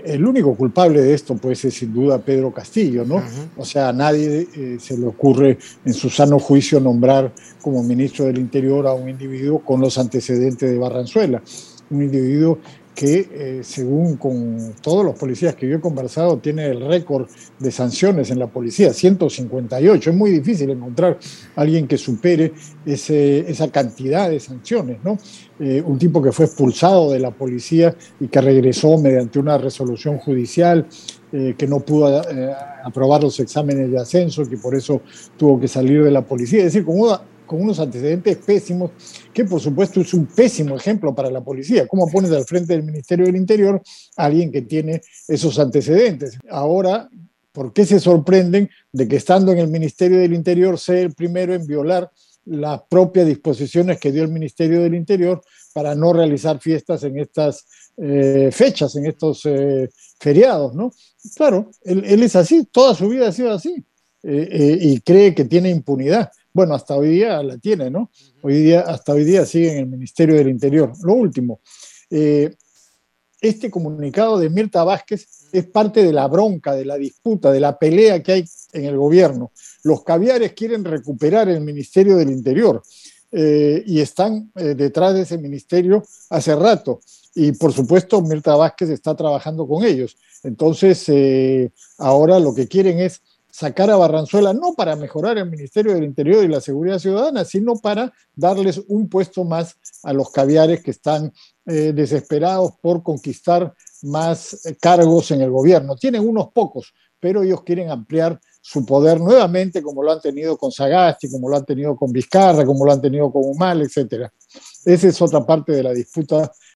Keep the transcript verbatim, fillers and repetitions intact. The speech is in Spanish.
el único culpable de esto pues es sin duda Pedro Castillo, ¿no? Ujú. O sea, a nadie eh, se le ocurre en su sano juicio nombrar como ministro del Interior a un individuo con los antecedentes de Barranzuela, un individuo que, eh, según con todos los policías que yo he conversado, tiene el récord de sanciones en la policía, ciento cincuenta y ocho. Es muy difícil encontrar a alguien que supere ese, esa cantidad de sanciones, ¿no? Eh, un tipo que fue expulsado de la policía y que regresó mediante una resolución judicial, eh, que no pudo eh, aprobar los exámenes de ascenso, que por eso tuvo que salir de la policía. Es decir, con, una, con unos antecedentes pésimos, que por supuesto es un pésimo ejemplo para la policía. ¿Cómo pones al frente del Ministerio del Interior a alguien que tiene esos antecedentes? Ahora, ¿por qué se sorprenden de que estando en el Ministerio del Interior sea el primero en violar las propias disposiciones que dio el Ministerio del Interior para no realizar fiestas en estas eh, fechas, en estos eh, feriados, ¿no? Claro, él, él, es así, toda su vida ha sido así, eh, eh, y cree que tiene impunidad. Bueno, hasta hoy día la tiene, ¿no? Hoy día, hasta hoy día sigue en el Ministerio del Interior. Lo último, eh, este comunicado de Mirta Vázquez es parte de la bronca, de la disputa, de la pelea que hay en el gobierno. Los caviares quieren recuperar el Ministerio del Interior, eh, y están eh, detrás de ese ministerio hace rato. Y por supuesto Mirta Vázquez está trabajando con ellos. Entonces, eh, ahora lo que quieren es sacar a Barranzuela, no para mejorar el Ministerio del Interior y la Seguridad Ciudadana, sino para darles un puesto más a los caviares que están eh, desesperados por conquistar más eh, cargos en el gobierno. Tienen unos pocos, pero ellos quieren ampliar su poder nuevamente, como lo han tenido con Sagasti, como lo han tenido con Vizcarra, como lo han tenido con Humala, etcétera. Esa es otra parte de la disputa